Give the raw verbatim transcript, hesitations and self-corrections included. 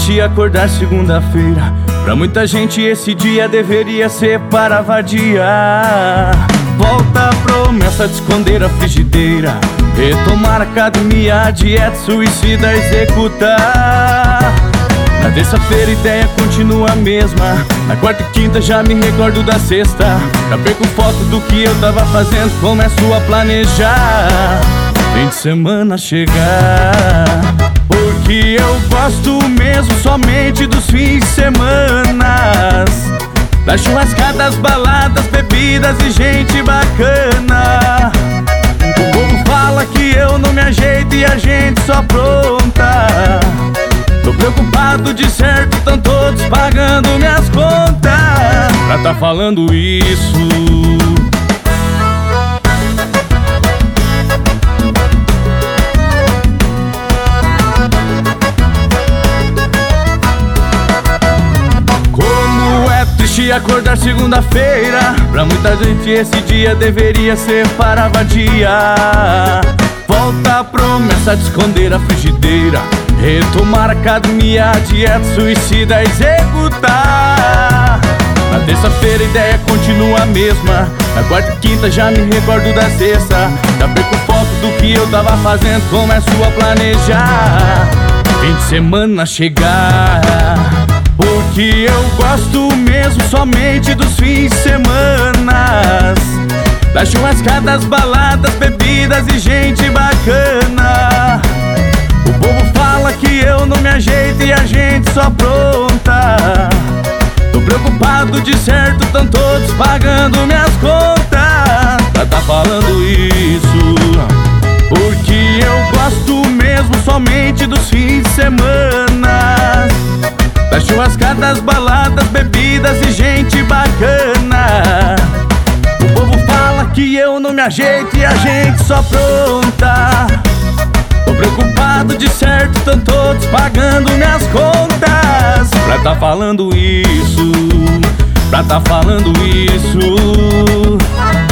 triste acordar segunda-feira. Pra muita gente esse dia deveria ser para vadia. Volta a promessa de esconder a frigideira, retomar a academia, a dieta suicida executar. Na terça-feira a ideia continua a mesma, na quarta e quinta já me recordo da sexta. Já perco foto do que eu tava fazendo, começo a planejar fim de semana chegar. Porque eu gosto mesmo somente dos fins de semana, das churrascadas, baladas, bebidas e gente bacana. O povo fala que eu não me ajeito e a gente só apronta. Tô preocupado de certo, tão todos pagando minhas contas. Pra tá falando isso, acordar segunda-feira. Pra muita gente esse dia deveria ser para vadia. Volta a promessa de esconder a frigideira, retomar a academia, a dieta suicida executar. Na terça-feira a ideia continua a mesma, na quarta e quinta já me recordo da sexta. Já perco foto do que eu tava fazendo, começo a planejar fim de semana chegar. Porque eu gosto mesmo somente dos fins de semana, das churrascadas, baladas, bebidas e gente bacana. O povo fala que eu não me ajeito e a gente só apronta. Tô preocupado de certo, tão todos pagando minhas contas. Pra tá falando isso, porque eu gosto mesmo somente dos fins de semana, das churrascadas, baladas, bebidas e gente bacana. O povo fala que eu não me ajeito e a gente só apronta. Tô preocupado de certo, tão todos pagando minhas contas. Pra tá falando isso, pra tá falando isso.